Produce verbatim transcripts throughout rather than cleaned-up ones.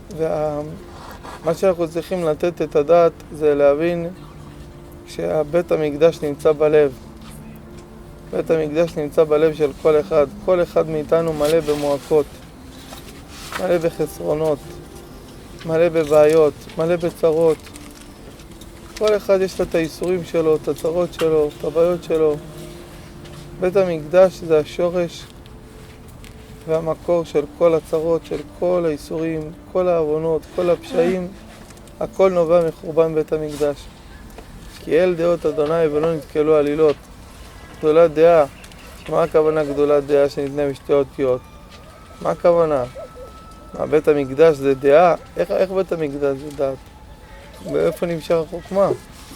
ומה שאנחנו צריכים לתת את הדעת זה להבין שהבית המקדש נמצא בלב. בית המקדש נמצא בלב של כל אחד. כל אחד מאיתנו מלא במועקות, מלא בחסרונות, מלא בבעיות, מלא בצרות. כל אחד יש את האיסורים שלו, את הצרות שלו, את הבעיות שלו. בית המקדש זה השורש והמקור של כל הצרות, של כל האיסורים, כל העוונות, כל הפשעים. הכל נובע מחורבן בית המקדש. כי אל דעות אדוני ולא נתקלו עלילות. גדולת דעה. מה הכוונה גדולת דעה שניתנה בשתי אותיות? מה הכוונה? מה, בית המקדש זה דעה? איך, איך בית המקדש זה דעת? באיפה נמשך החוכמה?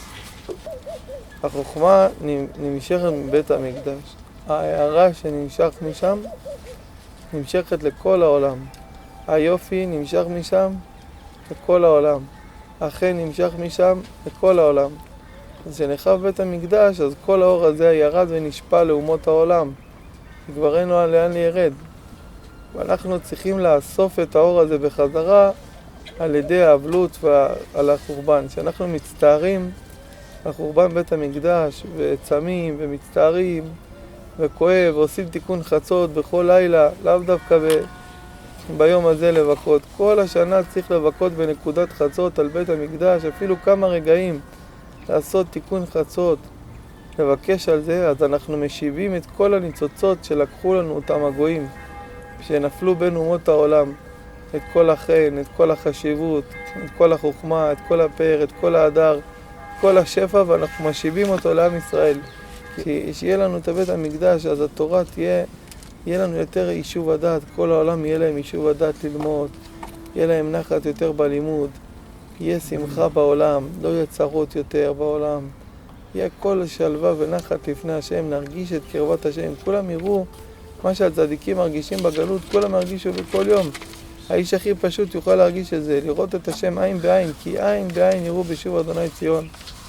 החוכמה נמשכת מבית המקדש. ההערה שנמשך משם נמשכת לכל העולם. היופי נמשך משם לכל העולם. החן נמשך משם לכל העולם. אז כשנחרב בית המקדש, אז כל האור הזה ירד ונשפע לאומות העולם. כבר אין לו לאן לירד. ואנחנו צריכים לאסוף את האור הזה בחזרה על ידי האבלות ועל החורבן. כשאנחנו מצטערים על חורבן בית המקדש וצמים ומצטערים וכואב ועושים תיקון חצות בכל לילה, לאו דווקא ב... ביום הזה לבכות. כל השנה צריך לבכות בנקודת חצות על בית המקדש, אפילו כמה רגעים לעשות תיקון חצות, לבקש על זה. אז אנחנו משיבים את כל הניצוצות שלקחו לנו אותם הגויים, שנפלו בין אומות העולם, את כל החן, את כל החשיבות, את כל החוכמה, את כל הפאר, את כל ההדר, כל השפע, ואנחנו משיבים אותו לעם ישראל. שיהיה לנו את בית המקדש, אז התורה תהיה, יהיה לנו יותר יישוב הדעת, כל העולם יהיה להם יישוב הדעת ללמוד, יהיה להם נחת יותר בלימוד, יהיה שמחה בעולם, לא יהיה צרות יותר בעולם, יהיה כל שלווה ונחת לפני השם, נרגיש את קרבת השם, כולם יראו מה שהצדיקים מרגישים בגלות, כולם מרגישו בכל יום. האיש הכי פשוט יוכל להרגיש את זה, לראות את השם עין בעין, כי עין בעין יראו בשוב אדוני ציון.